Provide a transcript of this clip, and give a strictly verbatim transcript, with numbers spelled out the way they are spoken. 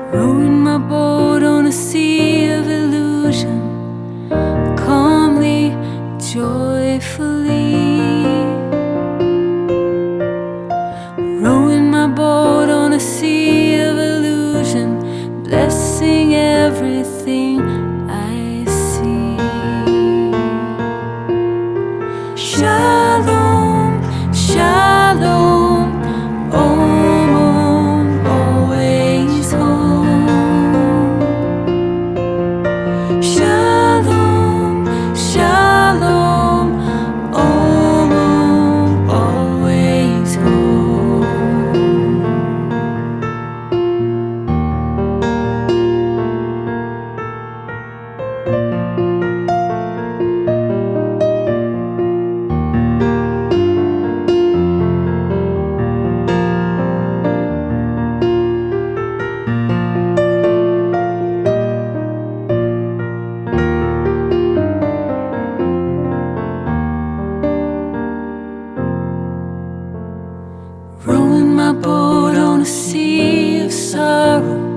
Rowing my boat on a sea of illusion, calmly, joyfully. Rowing my boat on a sea of illusion, blessing everything I see. Shalom, shalom, om, always home. Shalom, shalom, om, always home. Rowing my boat on a sea of sorrow,